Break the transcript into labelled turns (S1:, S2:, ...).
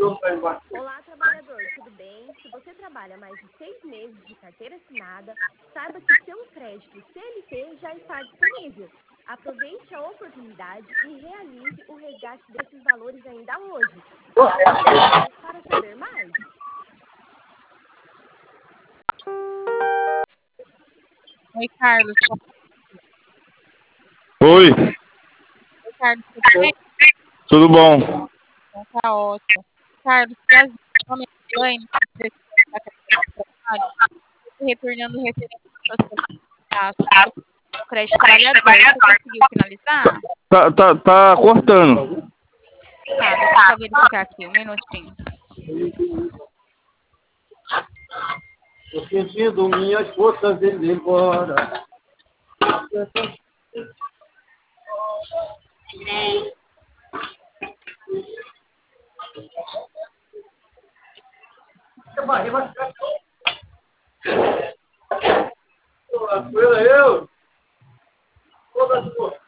S1: Olá, trabalhador, tudo bem? Se você trabalha mais de 6 meses de carteira assinada, saiba que seu crédito CLT já está disponível. Aproveite a oportunidade e realize o resgate desses valores ainda hoje. Para saber mais.
S2: Oi, Carlos.
S3: Oi,
S2: Oi, Carlos, tudo bem?
S3: tudo bom?
S2: Então tá ótimo. Carlos, prazer. Meu nome é Elaine, da Crédito do Trabalho. Estou retornando referente às suas solicitações do crédito trabalhador. Você conseguiu finalizar?
S3: Tá cortando.
S2: Tá, deixa eu só verificar aqui, um minutinho.
S4: Tô sentindo minhas forças indo embora. Eu. Todas